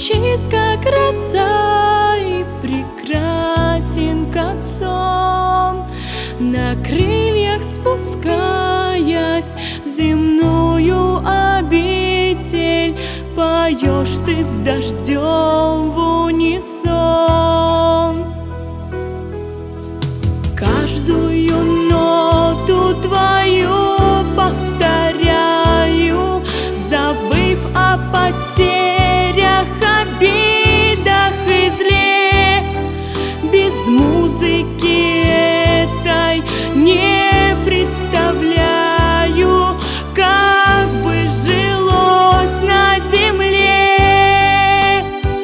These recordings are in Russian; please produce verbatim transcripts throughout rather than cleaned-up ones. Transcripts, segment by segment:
чист, как роса, и прекрасен, как сон. На крыльях спускаясь в земную обитель, поешь ты с дождем в унисон. Каждую ноту твою повторяю, забыв о потерях, обидах и зле. Без музыки этой не представляю, как бы жилось на земле.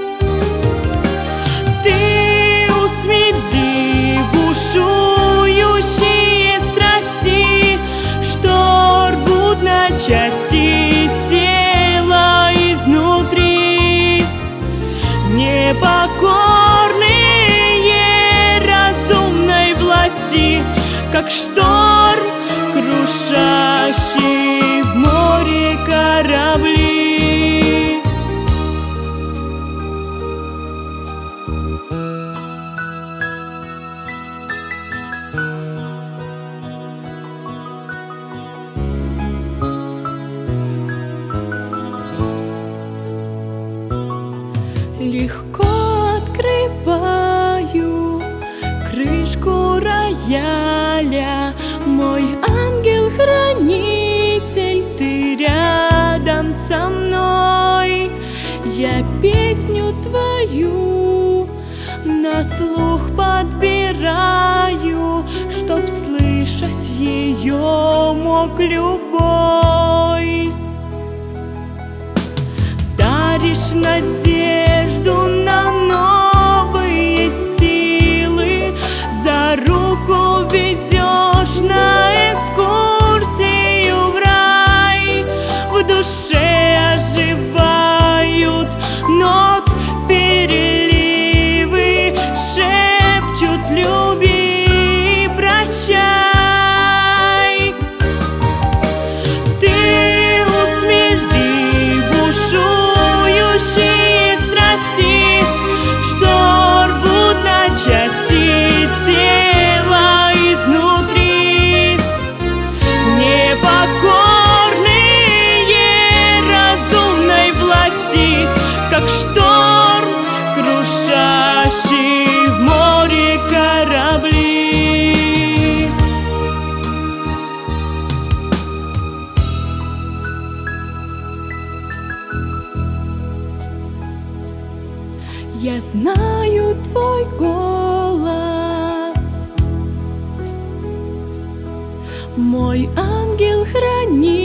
Ты усмирил бушующие страсти, что рвут на части тела изнутри. Непокорные разумной власти, как шторм, крушащий в море корабли. Легко открываю крышку рояля, мой ангел-хранитель, ты рядом со мной. Я песню твою на слух подбираю, чтоб слышать ее мог любой. Даришь надежду на новые силы, за руку ведешь на экскурсию в рай. В душе оживают нот переливы, шепчут люби и прощай. Ты усмирил бушующие страсти, что рвут на части тела изнутри. Непокорные разумной власти, как шторм, крушащий в море корабли. Я знаю твой голос, мой ангел-хранитель.